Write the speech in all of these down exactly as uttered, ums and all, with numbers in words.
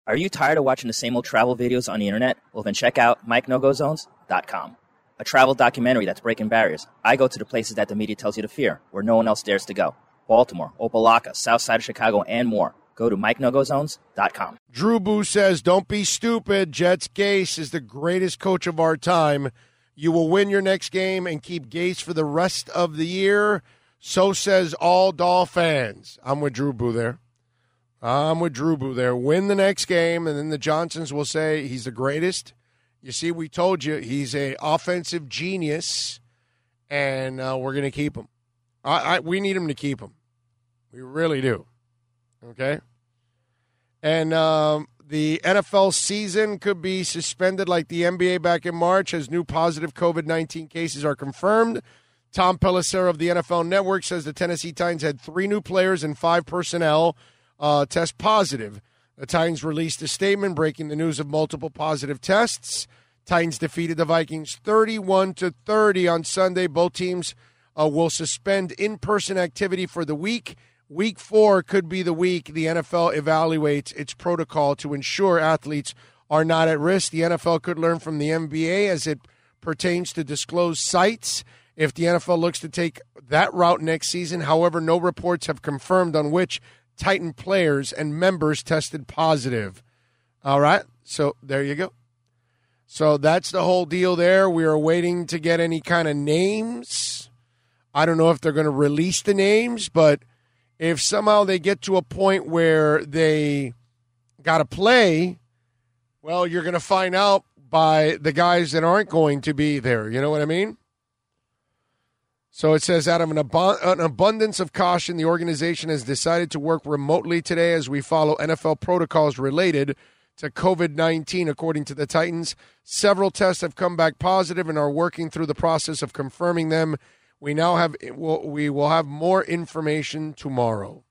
Are you tired of watching the same old travel videos on the internet? Well, then check out Mike No Go Zones dot com, a travel documentary that's breaking barriers. I go to the places that the media tells you to fear, where no one else dares to go. Baltimore, Opelika, South Side of Chicago, and more. Go to Mike No Go Zones dot com. Drew Boo says, don't be stupid. Jets Gase is the greatest coach of our time. You will win your next game and keep Gase for the rest of the year. So says all Doll fans. I'm with Drew Boo there. I'm with Drew Boo there. Win the next game, and then the Johnsons will say he's the greatest. You see, we told you he's a offensive genius, and uh, we're going to keep him. I, I, we need him to keep him. We really do. Okay? And um, the N F L season could be suspended like the N B A back in March as new positive covid nineteen cases are confirmed. Tom Pelissero of the N F L Network says the Tennessee Titans had three new players and five personnel Uh, test positive. The Titans released a statement breaking the news of multiple positive tests. Titans defeated the Vikings thirty-one to thirty on Sunday. Both teams uh, will suspend in-person activity for the week. Week four could be the week the N F L evaluates its protocol to ensure athletes are not at risk. The N F L could learn from the N B A as it pertains to disclosed sites if the N F L looks to take that route next season. However, no reports have confirmed on which Titan players and members tested positive. All right, so there you go. So that's the whole deal there. We are waiting to get any kind of names. I don't know if they're going to release the names, but if somehow they get to a point where they got to play, well, you're going to find out by the guys that aren't going to be there. You know what I mean? So it says, out of an, ab- an abundance of caution, the organization has decided to work remotely today as we follow N F L protocols related to covid nineteen, according to the Titans. Several tests have come back positive and are working through the process of confirming them. We now have we will have more information tomorrow.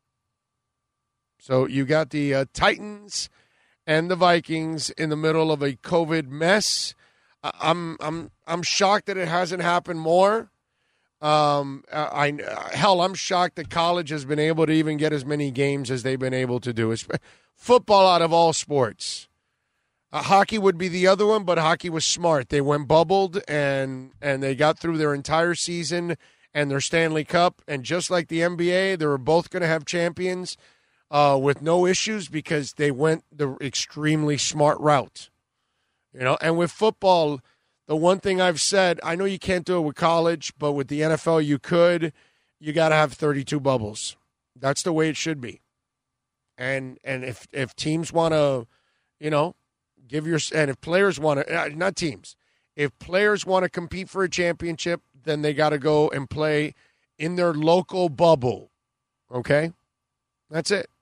So you got the uh, Titans and the Vikings in the middle of a COVID mess. I'm I'm I'm shocked that it hasn't happened more. Um, I, I hell, I'm shocked that college has been able to even get as many games as they've been able to do. It's football out of all sports. Uh, hockey would be the other one, but hockey was smart. They went bubbled and and they got through their entire season and their Stanley Cup. And just like the N B A, they were both going to have champions uh, with no issues because they went the extremely smart route. You know, and with football, the one thing I've said, I know you can't do it with college, but with the N F L you could. You got to have thirty-two bubbles. That's the way it should be. And and if if teams want to, you know, give your and if players want to, not teams, if players want to compete for a championship, then they got to go and play in their local bubble. Okay, that's it.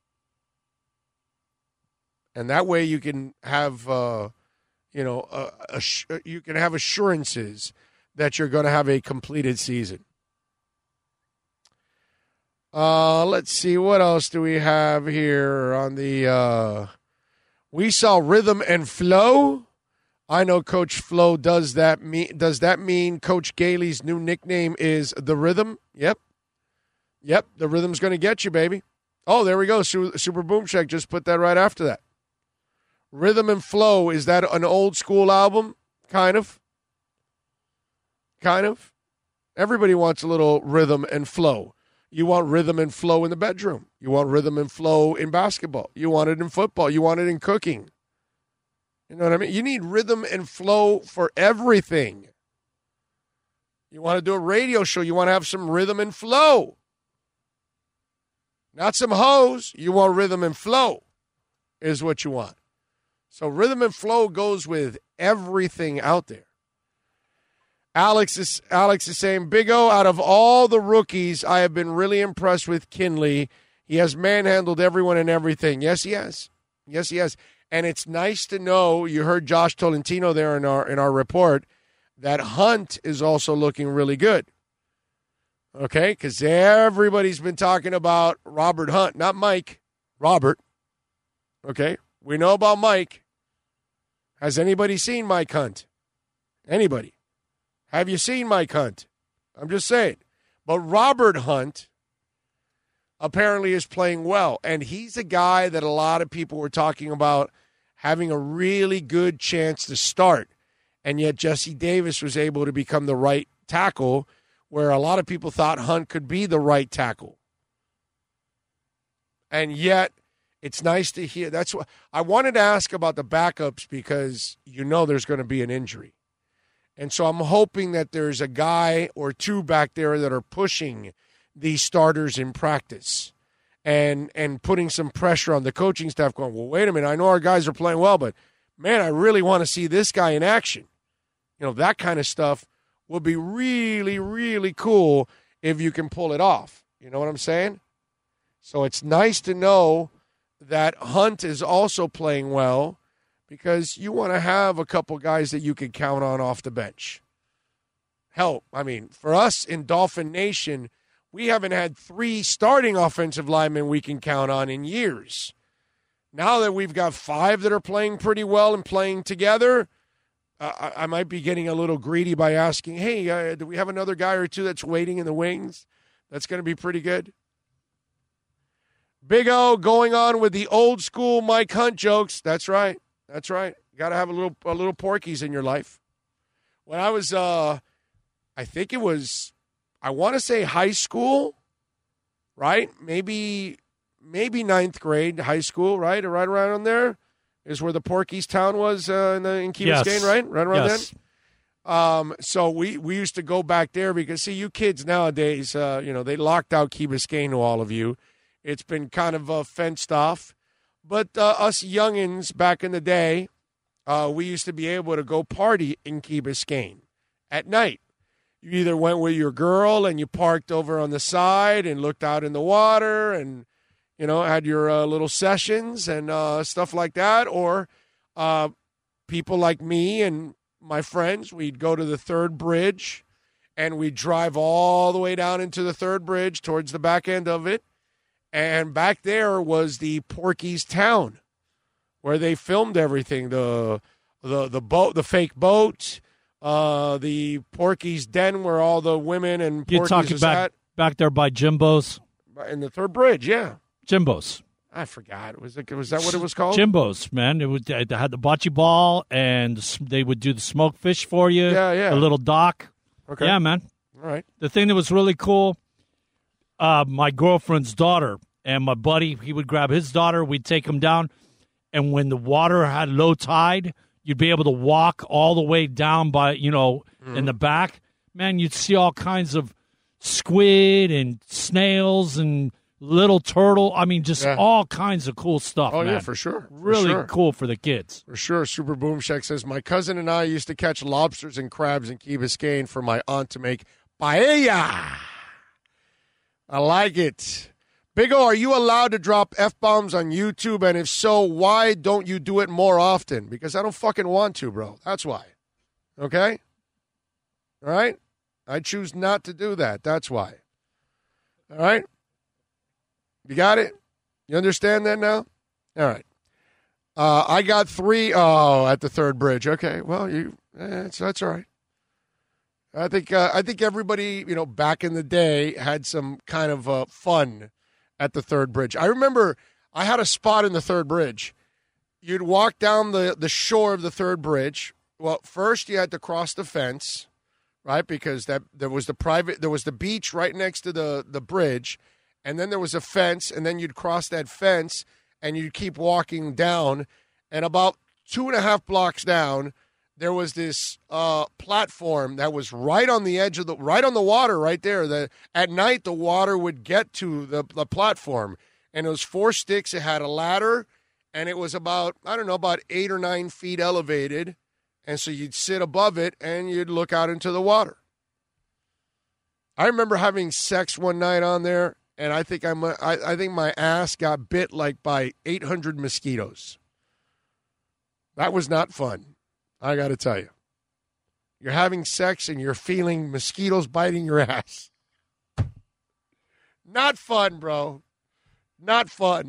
And that way you can have. Uh, You know, uh, assu- you can have assurances that you're going to have a completed season. Uh, let's see, what else do we have here on the uh, we saw Rhythm and Flow. I know Coach Flo does that mean does that mean Coach Gailey's new nickname is The Rhythm? Yep. Yep, The Rhythm's going to get you, baby. Oh, there we go. Su- Super Boom Check just put that right after that. Rhythm and Flow, is that an old school album? Kind of. Kind of. Everybody wants a little rhythm and flow. You want rhythm and flow in the bedroom. You want rhythm and flow in basketball. You want it in football. You want it in cooking. You know what I mean? You need rhythm and flow for everything. You want to do a radio show. You want to have some rhythm and flow. Not some hoes. You want rhythm and flow is what you want. So rhythm and flow goes with everything out there. Alex is Alex is saying, Big O, out of all the rookies, I have been really impressed with Kinley. He has manhandled everyone and everything. Yes, he has. Yes, he has. And it's nice to know, you heard Josh Tolentino there in our in our report, that Hunt is also looking really good. Okay? Because everybody's been talking about Robert Hunt, not Mike, Robert. Okay? We know about Mike. Has anybody seen Mike Hunt? Anybody? Have you seen Mike Hunt? I'm just saying. But Robert Hunt apparently is playing well. And he's a guy that a lot of people were talking about having a really good chance to start. And yet Jesse Davis was able to become the right tackle, where a lot of people thought Hunt could be the right tackle. And yet it's nice to hear. That's what I wanted to ask about the backups, because you know there's going to be an injury. And so I'm hoping that there's a guy or two back there that are pushing these starters in practice and and putting some pressure on the coaching staff, going, well, wait a minute, I know our guys are playing well, but, man, I really want to see this guy in action. You know, that kind of stuff will be really, really cool if you can pull it off. You know what I'm saying? So it's nice to know that Hunt is also playing well, because you want to have a couple guys that you can count on off the bench. Hell, I mean, for us in Dolphin Nation, we haven't had three starting offensive linemen we can count on in years. Now that we've got five that are playing pretty well and playing together, uh, I, I might be getting a little greedy by asking, hey, uh, do we have another guy or two that's waiting in the wings? That's going to be pretty good. Big O going on with the old school Mike Hunt jokes. That's right. That's right. Got to have a little a little Porky's in your life. When I was, uh, I think it was, I want to say high school, right? Maybe maybe ninth grade, high school, right? Right around there is where the Porky's town was uh, in, the, in Key yes. Biscayne, right? Right around yes. then. Um, so we, we used to go back there because, see, you kids nowadays, uh, you know, they locked out Key Biscayne to all of you. It's been kind of uh, fenced off. But uh, us youngins back in the day, uh, we used to be able to go party in Key Biscayne at night. You either went with your girl and you parked over on the side and looked out in the water and, you know, had your uh, little sessions and uh, stuff like that. Or uh, people like me and my friends, we'd go to the Third Bridge and we'd drive all the way down into the Third Bridge towards the back end of it. And back there was the Porky's town, where they filmed everything. The the the boat, the fake boat, uh, the Porky's den, where all the women and Porky's You're talking was back, at. back there by Jimbo's? In the Third Bridge, yeah. Jimbo's. I forgot. Was it? Was that what it was called? Jimbo's, man. It would. They had the bocce ball, and they would do the smoked fish for you. Yeah, yeah. A little dock. Okay. Yeah, man. All right. The thing that was really cool, uh, my girlfriend's daughter and my buddy, he would grab his daughter. We'd take him down, and when the water had low tide, you'd be able to walk all the way down by, you know, mm-hmm. in the back. Man, you'd see all kinds of squid and snails and little turtle. I mean, just yeah. all kinds of cool stuff, Oh, man. yeah, for sure. For really sure. cool for the kids. For sure. Super Boom Shack says, my cousin and I used to catch lobsters and crabs in Key Biscayne for my aunt to make paella. I like it. Big O, are you allowed to drop F-bombs on YouTube? And if so, why don't you do it more often? Because I don't fucking want to, bro. That's why. Okay? All right? I choose not to do that. That's why. All right? You got it? You understand that now? All right. Uh, I got three. Oh, at the Third Bridge. Okay. Well, you. Eh, that's that's all right. I think uh, I think everybody, you know, back in the day had some kind of uh, fun at the Third Bridge. I remember I had a spot in the Third Bridge. You'd walk down the, the shore of the Third Bridge. Well, first you had to cross the fence, right? Because that there was the private, there was the beach right next to the, the bridge, and then there was a fence, and then you'd cross that fence, and you'd keep walking down, and about two and a half blocks down, there was this uh, platform that was right on the edge of the, right on the water right there. The, at night, the water would get to the, the platform, and it was four sticks. It had a ladder, and it was about, I don't know, about eight or nine feet elevated, and so you'd sit above it, and you'd look out into the water. I remember having sex one night on there, and I think I'm, I, I think my ass got bit like by eight hundred mosquitoes. That was not fun. I got to tell you, you're having sex and you're feeling mosquitoes biting your ass. Not fun, bro. Not fun.